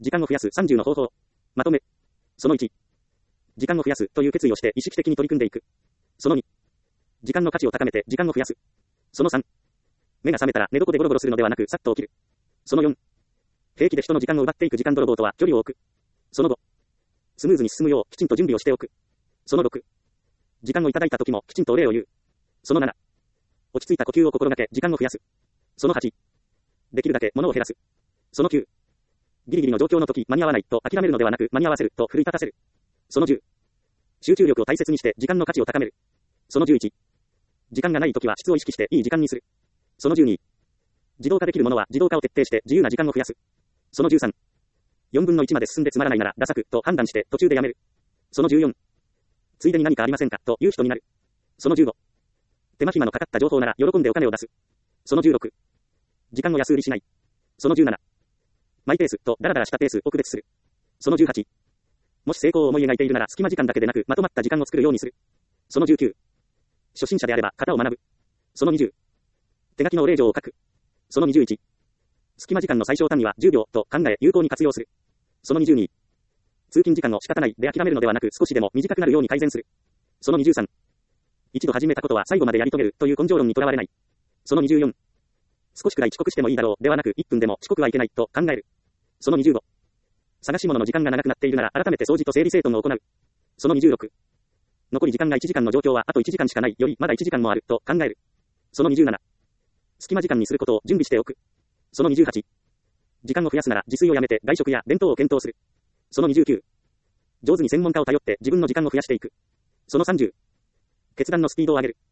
時間を増やす30の方法。まとめ。その1。時間を増やすという決意をして意識的に取り組んでいく。その2。時間の価値を高めて時間を増やす。その3。目が覚めたら寝床でゴロゴロするのではなくさっと起きる。その4。平気で人の時間を奪っていく時間泥棒とは距離を置く。その5。スムーズに進むようきちんと準備をしておく。その6。時間をいただいた時もきちんとお礼を言う。その7。落ち着いた呼吸を心がけ時間を増やす。その8。できるだけ物を減らす。その9。ギリギリの状況の時間に合わないと諦めるのではなく間に合わせると奮い立たせる。その10。集中力を大切にして時間の価値を高める。その11。時間がない時は質を意識していい時間にする。その12。自動化できるものは自動化を徹底して自由な時間を増やす。その13。4分の1まで進んでつまらないならダサくと判断して途中でやめる。その14。ついでに何かありませんかという人になる。その15。手間暇のかかった情報なら喜んでお金を出す。その16。時間を安売りしない。その17。マイペースとダラダラしたペースを区別する。その18。もし成功を思い描いているなら隙間時間だけでなくまとまった時間を作るようにする。その19。初心者であれば型を学ぶ。その20。手書きのお礼状を書く。その21。隙間時間の最小単位は10秒と考え有効に活用する。その22。通勤時間を仕方ないで諦めるのではなく少しでも短くなるように改善する。その23。一度始めたことは最後までやり遂げるという根性論にとらわれない。その24。少しくらい遅刻してもいいだろうではなく1分でも遅刻はいけないと考える。その25。探し物の時間が長くなっているなら改めて掃除と整理整頓を行う。その26。残り時間が1時間の状況はあと1時間しかないよりまだ1時間もあると考える。その27。隙間時間にすることを準備しておく。その28。時間を増やすなら自炊をやめて外食や弁当を検討する。その29。上手に専門家を頼って自分の時間を増やしていく。その30。決断のスピードを上げる。